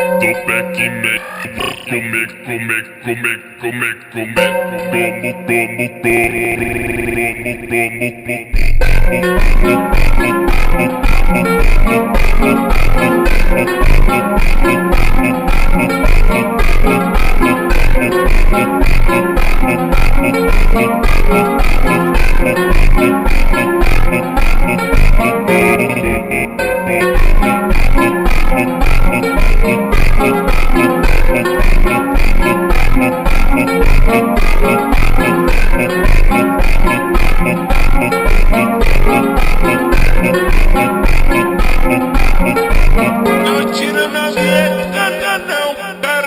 pé que me não tira na letra, não.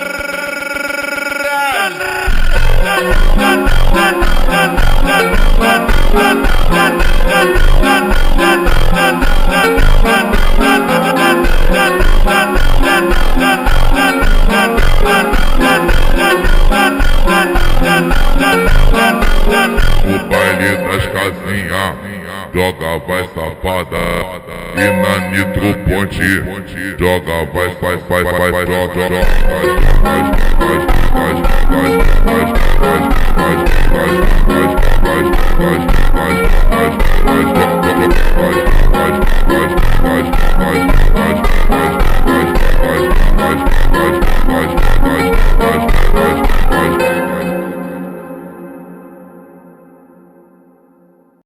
O baile das casinhas, joga vai safada. E na Nitro Ponte, joga vai, joga, joga.